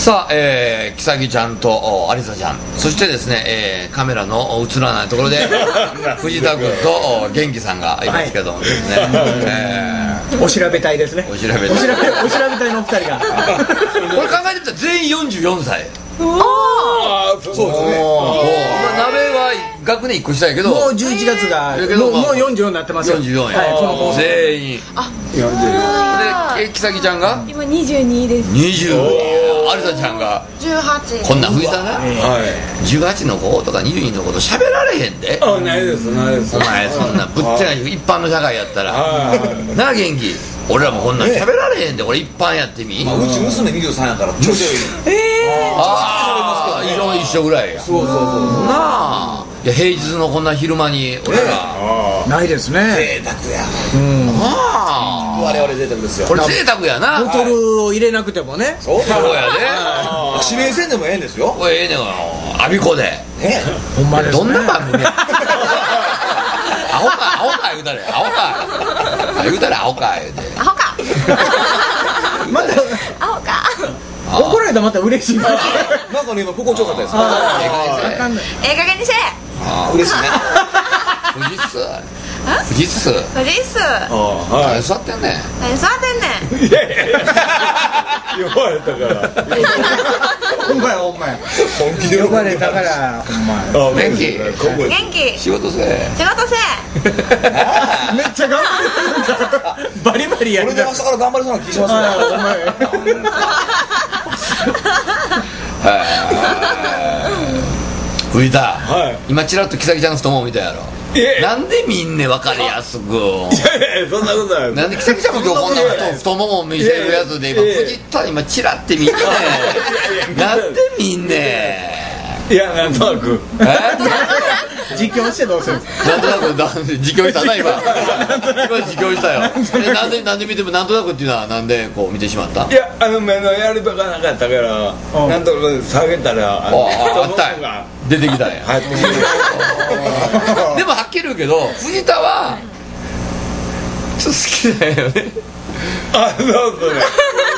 さあ、キサギちゃんとアリサちゃん、そしてですね、カメラの映らないところで藤田君と元気さんがいますけどもですね、 お調べ隊ですね。 お調べ隊のお二人がこれ考えてみたら全員44歳。 ああ、そうですね。 鍋は学年1個下やけど、 もう11月がもう44になってますよ。 44や、この全員。で、キサギちゃんが今22です。 20。アリサちゃんが 18。 こんなん吹いたな。18の子とか22の子と喋られへんで。 ないです。 お前そんなぶっちゃけ一般の社会やったらなあ、元気。俺らもこんなん喋られへんで。俺一般やってみ。 うち娘23やからちょうどいい。 ああ、色一緒ぐらいや。 そうなあ、いや平日のこんな昼間に俺らないですね。 贅沢や。我々贅沢ですよ。 これ贅沢やな。 ボトルを入れなくてもね。 そうやで。 指名せんでもええんですよ。 これええねん、アビコで。 ほんまですね。 どんな番組や。アホか言うたれ、アホか言うたれ、アホか言うて。 アホか。 まだアホか。 怒られたらまた嬉しい。 なんかね、今心地よかったです。 ええ加減にせえ。 嬉しいね。 富士数はい。 座ってんねん。 何座ってんねん。 呼ばれたからほんまや。 本気で呼ばれたからほんまや。 元気元気。 仕事せえ。 仕事せめっちゃ頑張ってる。バリバリやる。 これで明日から頑張れそうな気しますね。吹いた。今チラッとキサギちゃんの太もも見たやろ。なんでみんな分かりやすく。 いやそんなことない。 なんでキサギちゃんも今日こんな太もも見せるやつで今藤田今チラって見て。なんでみんな。 いや、なんとなく実況してどうするんですか。 なんとなく実況したな今実況したよ。なんで見てもなんとなくっていうのはなんでこう見てしまった。 いや、目のやりとかなかったからなんとか下げたらあったが出てきたんや。でもはっきり言うけど藤田はちょっと好きだよね。 そうですね。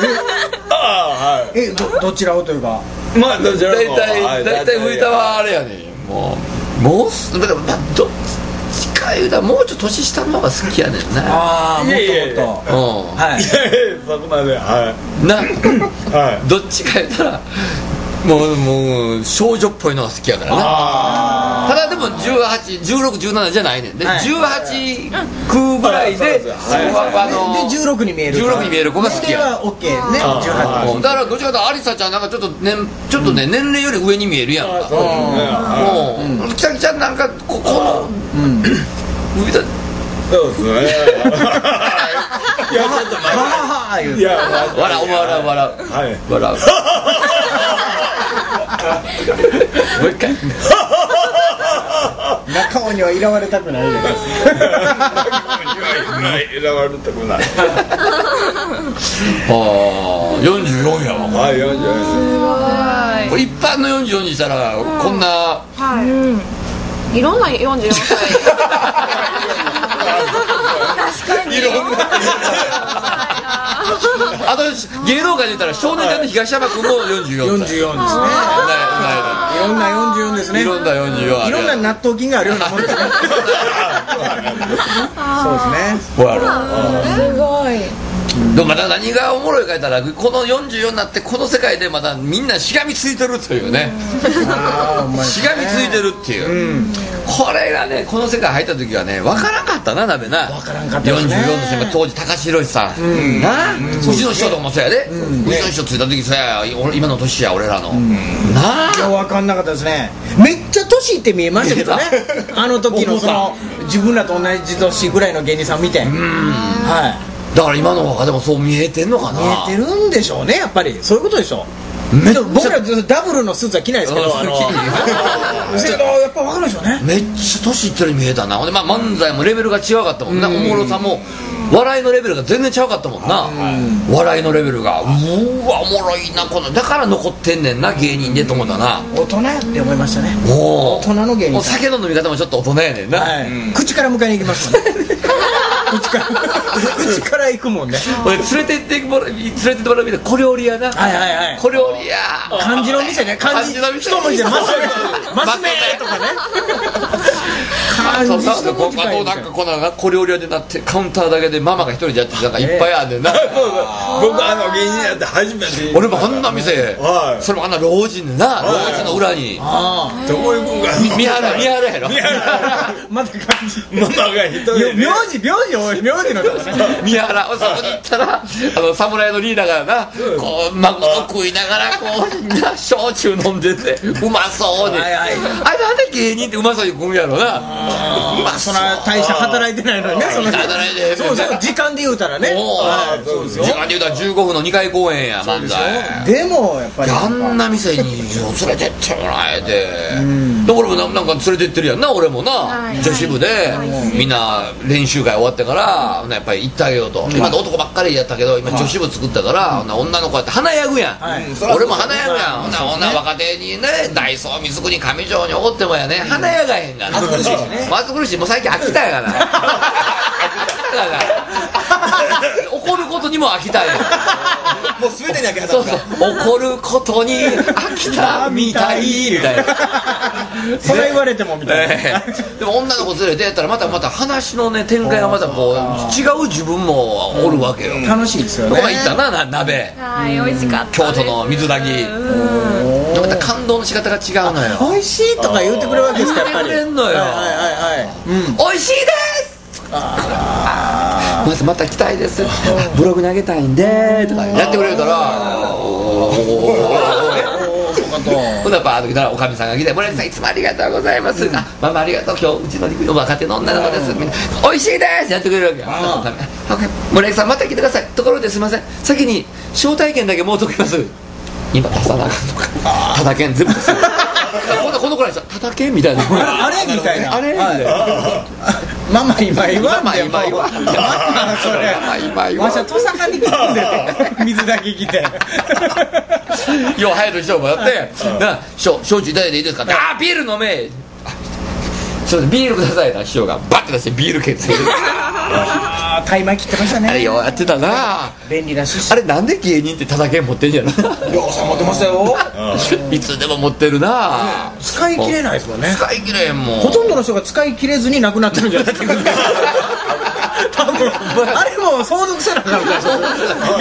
どちらをというか。 まあどちらも大体藤田はあれやねん。もうだからどっちか言うたらもうちょっと年下の方が好きやねんな。 ああ、もっとはい。そこまでなどっちか言うたらもう少女っぽいのが好きやからな。ただでも18、16、17じゃないねんで、18、9ぐらいで 16に見える子が好きや。 は OK ね。18 だからどっちかというとアリサちゃんなんかちょっとね年齢より上に見えるやんか。キサギちゃんなんかこの上だ。 そうですね。いやちょっと待って。いや笑う。もう一回。 中尾には嫌われたくないです。 嫌われたくない。 44やわ。 はい、44。 すごい。 一般の44にしたらこんな。 いろんな44歳。確かに。 いろんな。あと芸能界で言ったら少年隊の東山君も44歳。44ですね。いろんな44ですね。 いろんな44。 いろんな納豆菌があるようなもんですね。そうですね。 ほら。 すごい。 でもまだ何がおもろいか言ったらこの44になってこの世界でまだみんなしがみついてるというね。しがみついてるっていう、これがねこの世界入った時はね分からんかったな。鍋な分からんかったですね。 44の先輩当時高橋宏さんな、うちの師匠とかもそうやで、うちの師匠ついた時さ今の年や俺らのなあ。 いや分かんなかったですね。めっちゃ年いって見えましたけどね。あの時のその自分らと同じ年ぐらいの芸人さん見て、 だから今の若でもそう見えてんのかな。 見えてるんでしょうね。やっぱりそういうことでしょう。僕らダブルのスーツは着ないですけど、やっぱ分かるでしょうね。 めっちゃ年いってるように見えたな。で、漫才もレベルが違うかったもんな。おもろさも笑いのレベルが全然違うかったもんな。笑いのレベルがうわおもろいなこの。だから残ってんねんな芸人でと思ったな。 大人やって思いましたね。 大人の芸人さん。 酒の飲み方もちょっと大人やねんな。 口から迎えに行きますもんね。 口から行くもんね。 俺連れてってもらうみたいな小料理屋な。 はいはいはい。 小料理屋。 漢字の店ね。漢字の店。一文字でマス目とかね。漢字一文字か。 あとなんかこの小料理屋でなってカウンターだけでママが一人でやってなんかいっぱいあんねんな。 僕芸人になって初めて。 俺もあんな店、それもあんな老人でな、老人の裏に。 どこ行くんか。 見張るやろ。 また漢字。 ママが一人で。 名字のとこね。 宮原、そこに行ったら侍のリーダーがな、こうマグロ食いながらこう焼酎飲んでてうまそうに、あれなんで芸人ってうまそうに食うんやろな。 そんな大した働いてないのにね。 働いてそう時間で言うたらね。 時間で言うたら15分の2回公演や漫才でもやっぱりあんな店に連れてってもらえて、で俺もなんか連れてってるやんな。俺もな女子部でみんな練習会終わってからやっぱり行ってあげようと。今男ばっかりやったけど今女子部作ったから女の子やって華やぐやん。俺も華やぐやん。女若手にねダイソー水国上条におってもやね華やがへんがな。暑苦しいもう最近飽きたやがな。怒ることにも飽きたやん。 もう全てに飽きた。 そう怒ることに飽きたみたいみたいな。 それ言われてもみたいな。 でも女の子連れてやったらまた話のね展開がまたこう違う自分もおるわけよ。 楽しいですよね。 ここ行ったな鍋。 はい、美味しかった。 京都の水炊き。また感動の仕方が違うのよ。 美味しいとか言ってくれるわけですかやっぱり。 言ってくれんのよ。美味しいです。また来たいです。ブログにあげたいんでとかやってくれるから。ほんならバーッと来たらおかみさんが来て「森脇さんいつもありがとうございます」「ママありがとう今日うちの若手の女の子です」「おいしいです」やってくれるわけよ。森脇さんまた来てください。ところですいません先に招待券だけもうときます。今出さなあかんのか。ただ券全部ですよ。この子らにさただ券みたいなあれみたいな。 あれみたいな。 ママ今言わんで今言わんでそれわしは土佐かに来たんで水だけ来てよう入る人もやって焼酎いただいていいですか。あビール飲め。そうビールくださいな師匠がバッて出してビール券ついてる。 タイマー切ってましたね。 あれようやってたな。 便利なシスあれなんで芸人ってただ券持ってんじゃろ。 ようさん持ってましたよ。 いつでも持ってるな。 使い切れないですもんね。 使い切れんもん。 ほとんどの人が使い切れずに亡くなってるんじゃないですか。多分あれも相続せなかった。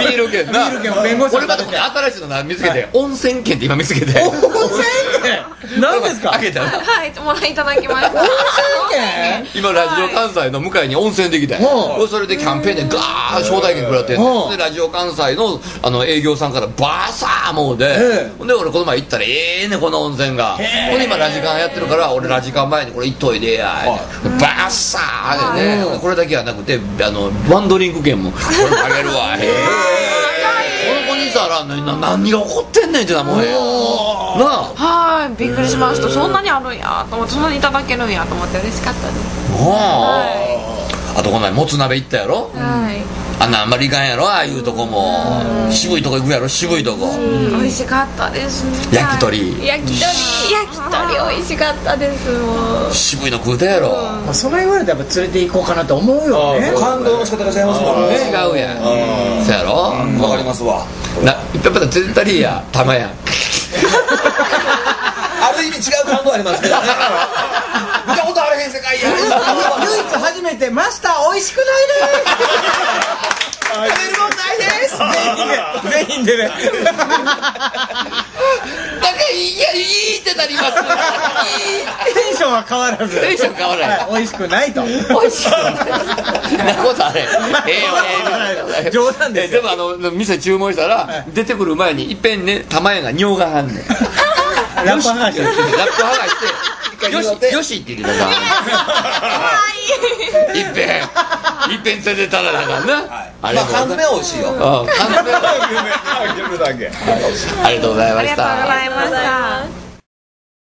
ビール券な。 ビール券を弁護士さん俺また新しいの見つけて温泉券って今見つけて。 温泉券何ですか。 開けたらはい、もらいただきました。 温泉券今ラジオ関西の向かいに温泉できたよ。それでキャンペーンでガー招待券くらってんでラジオ関西の営業さんからバーサーもうでほんで俺この前行ったらねこの温泉がほんで今ラジカンやってるから俺ラジカン前にこれ行っといでやバーサーでねこれだけはなくてワンドリンク券もこれあげるわ。この子にさ何が起こってんねんってなもんやなあ。 はい、びっくりしました。そんなにあるんやと思って、そんなにいただけるんやと思って嬉しかったです。 あとこの前もつ鍋行ったやろ。あんまりいかんやろああいうとこも渋いとこ行くやろ渋いとこ。 美味しかったですね。 焼き鳥美味しかったですもん。 渋いの食うたやろ。 それ言われたらやっぱ連れて行こうかなと思うよね。 感動の仕方が違いますもんね。 違うやんそうやろ。 わかりますわ。 やっぱり全体や玉やん。 ある意味違う感動ありますけどね。見たことあれへん世界や。 唯一初めてマスター美味しくないです食べるもんないです全員でね。 だからいいってなります。 テンションは変わらず。 テンション変わらない。 美味しくないと。 美味しくない。なことあれ。 冗談です。 でも店注文したら出てくる前にいっぺんね玉屋が尿がはんねん。 ラップ剥がしてよしって言ってたさ。いっぺん連れてたらだからな。 あれ缶詰美味しいよ。 ありがとうございました。 ありがとうございました。